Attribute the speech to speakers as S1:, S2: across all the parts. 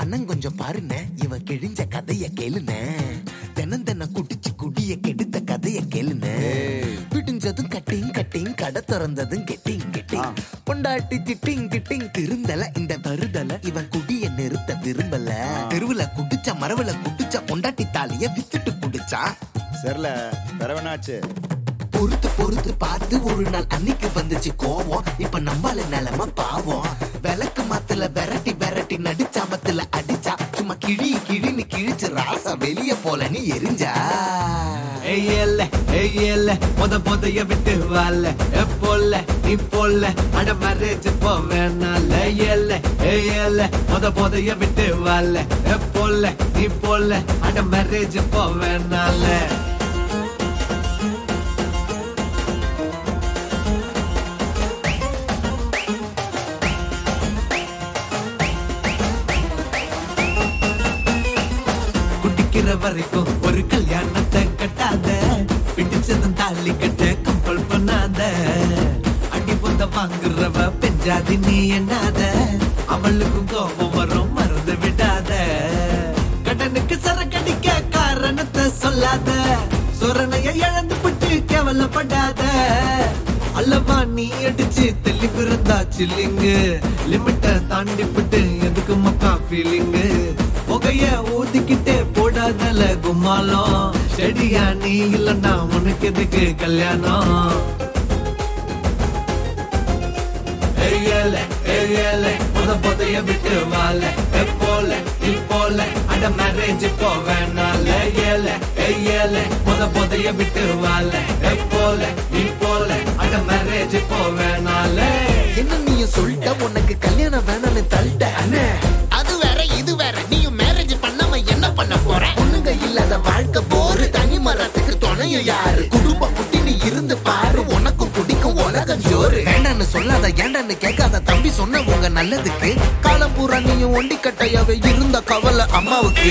S1: கண்ணன் கொஞ்சம் பாருன, இவன் கிழிஞ்ச கதைய கேளுன. தினம் தினம் குடிச்சு குடிய கெடுத்த கதைய கேளுன. விடிஞ்சதும் கட்டிங் கட்டிங், கடை திறந்ததும் கெட்டிங் கெட்டிங். பொண்டாட்டி திட்டிங் திட்டிங், திருந்தல இந்த வருதல. இவன் குடிய நிறுத்த விரும்பல. தெருவுல குடிச்ச, மரவுல குடிச்ச, பொண்டாட்டி தாலிய வித்துட்டு குடிச்சா.
S2: சரில வரவனாச்சு.
S1: பொறுத்து பொறுத்து பார்த்து ஒரு நாள் அன்னைக்கு வந்துச்சு கோவம். இப்ப நம்மள நிலைமை பாவம். விளக்கு மாத்துல விரட்டி விரட்டி நடிச்சாமத்துல அடிச்சா. சும்மா கிழி கிழின்னு கிழிச்சு ராசா வெளிய போல நீ எரிஞ்சா.
S3: போதைய விட்டு வாழ எப்போல்ல நீ போல அட மேரேஜ் போவேனால. போதைய விட்டு வாழ எப்போல்ல நீ போல அட மேரேஜ் போவேனால. வரைக்கும் ஒரு கல்யாணத்தை கட்டாத, பிடிச்சதும் தாலி கட்ட கம்பல் பண்ணாத. அடி பொந்த வாங்குறவ பெஞ்சாதி நீ எண்ணாத, அவளுக்கும் கோபம் வரும் மறந்து விடாத. கடனுக்கு சரக்கடிக்க காரணத்தை சொல்லாத, சொரணைய இழந்து விட்டு கேவலப்படாத. அல்லவா நீ அடிச்சு தெளிவு இருந்தா சில்லிங்கு, லிமிட்ட தாண்டி விட்டு எதுக்கு மக்கா ஃபீலிங்கு. புகைய ஊதிக்கிட்டே போடாதல கும்மாலம், செடியா நீ இல்லன்னா உனக்கு எதுக்கு கல்யாணம். போதைய விட்டு வாழ எப்போல இப்போல அட மேரேஜ் போவேனால. போதைய விட்டு வாழ எப்போல இப்போல அட மேரேஜ் போவேனால.
S1: என்ன நீ சொல்லிட்ட உனக்கு கல்யாணம் வேணும்னு தள்ளிட்ட. அது வேற இது வேற, நீயும் மேரேஜ் பண்ணாம என்ன பண்ண போற? பொண்ணுங்க இல்லாத வாழ்க்கை போரு, தனி மரத்துக்கு துணையும் யாரு? குடும்ப குட்டி நீ இருந்து பாரு, உனக்கும் குடிக்கும் உலகம் ஜோறு. வேண்டான்னு சொல்லாத, ஏண்டான்னு கேட்காத தம்பி சொன்ன உங்க நல்லதுக்கு. காலம் பூரா நீயும் ஒண்டி கட்டையாவே இருந்த கவலை அம்மாவுக்கு.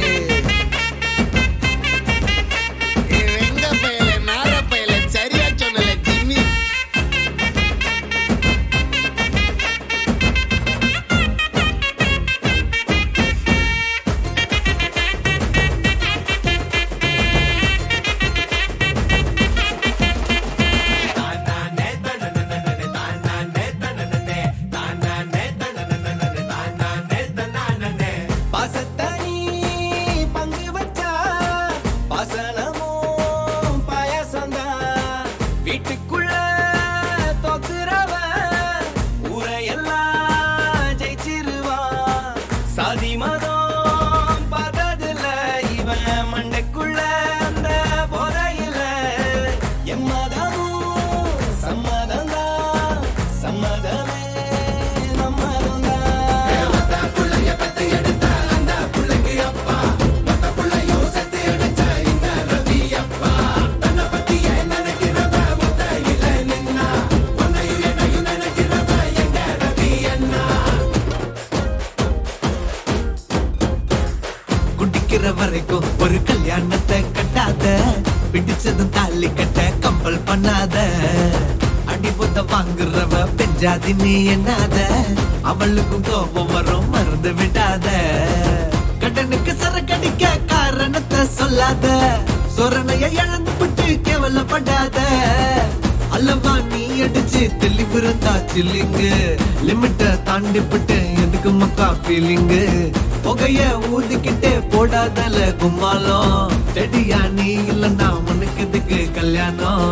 S3: வரைக்கும் ஒரு கல்யாணத்தை கட்டாத, பிடிச்சதும் தாலி கட்ட கம்பல் பண்ணாத. அடி பொத்த வாங்குறவ பெஞ்சாதி நீ எண்ணாத, அவளுக்கும் கோபம் வரும் மறந்து விடாத. கடனுக்கு சரக்கடிக்க காரணத்தை சொல்லாத, சொரணைய இழந்து விட்டு கேவலப்படாத. அல்லவா நீ அடிச்சு தெளிவு இருந்தா சில்லிங்கு, லிமிட்ட தாண்டி விட்டு எதுக்கு மக்கா ஃபீலிங்கு. புகைய ஊதிக்கிட்டே போடாதல கும்மாலம், செடியா நீ இல்லன்னா உனக்கு எதுக்கு கல்யாணம்.